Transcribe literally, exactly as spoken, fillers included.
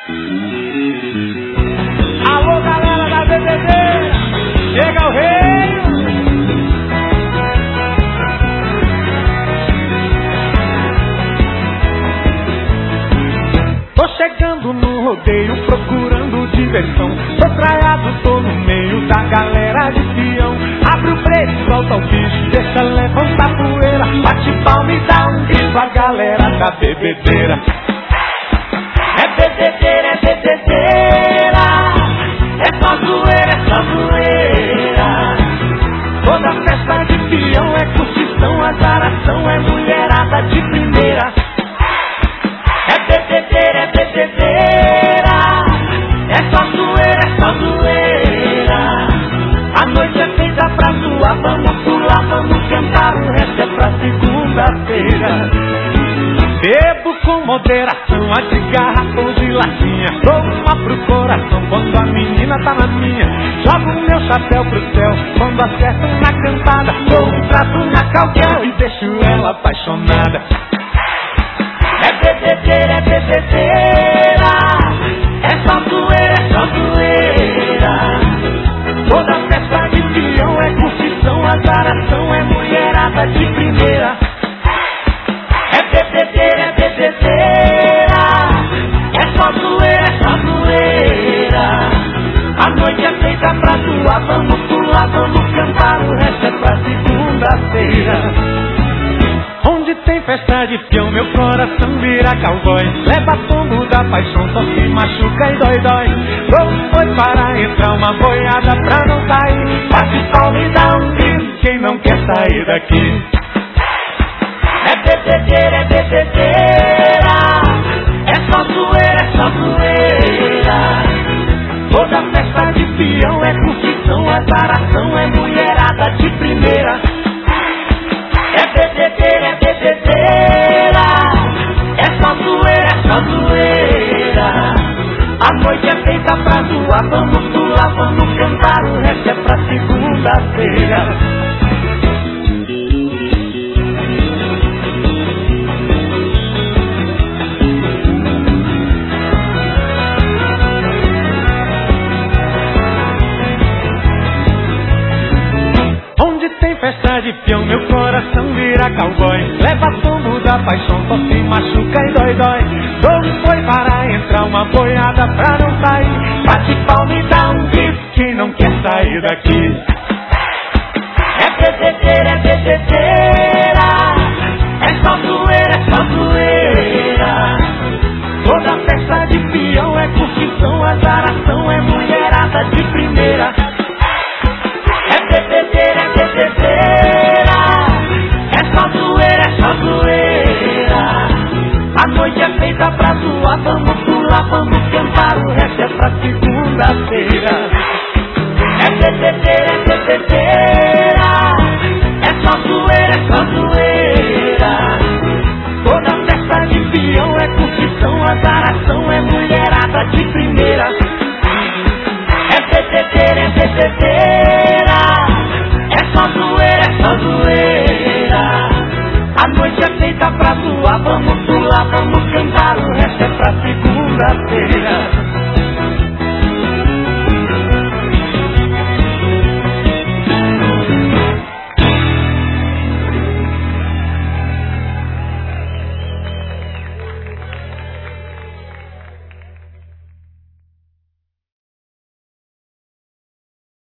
Alô, galera da bebedeira, chega o rei. Tô chegando no rodeio procurando diversão. Tô traiado, tô no meio da galera de peão. Abre o freio, solta o bicho, deixa levantar a poeira. Bate palma e dá um grito a galera da bebedeira. É bebedeira, é bebedeira, é só zoeira, é só zoeira. Toda festa de peão é curtição, azaração, é mulherada de primeira. É bebedeira, é bebedeira, é só zoeira, é só zoeira. A noite é feita pra zoar, vamos pular, vamos cantar, o resto é pra segunda-feira. Bebo com moderação, a de garrafão de latinha. Dou uma pro coração quando a menina tá na minha. Jogo meu chapéu pro céu quando acerto na cantada. Dou um trato na calquel e deixo ela apaixonada. É bebedeira, é bebedeira, é só zoeira, é só zoeira. Toda festa de peão é curtição, azaração, é mulherada de primeira. É bebedeira, é bebedeira, é só zoeira, é só zoeira. A noite é feita pra zoar, vamos pular, vamos cantar, o resto é pra segunda-feira. Onde tem festa de peão, meu coração vira cowboy. Leva tombo da paixão, só se machuca e dói, dói. Louco foi para entrar uma boiada pra não sair. Bate palma e dá um grito, quem não quer sair daqui. É bebedeira, é bebedeira, é só zoeira, é só zoeira. Toda festa de peão é curtição, azaração, é mulherada de primeira. É bebedeira, é bebedeira, é só zoeira, é só zoeira. A noite é feita pra zoar, vamos pular, vamos cantar, o resto é pra segunda-feira. Festa de peão, meu coração vira cowboy. Leva tombo da paixão, só se machuca e dói, dói. Doido foi para entrar uma boiada pra não sair. Bate palma e dá um grito, quem não quer sair daqui. É bebedeira, é bebedeira, é só zoeira, é só zoeira. Toda festa de peão é curtição, azaração, é mulherada de primeira. É bebedeira, é bebedeira, é só zoeira, é só zoeira. A noite é feita pra zoar, vamos pular, vamos cantar, o resto é pra segunda-feira. É bebedeira, é bebedeira, é só zoeira, é só zoeira. Toda festa de peão é curtição, azaração, é mulherada de primeira. É bebedeira, é bebedeira, é só zoeira, é só zoeira. A noite é feita pra zoar, vamos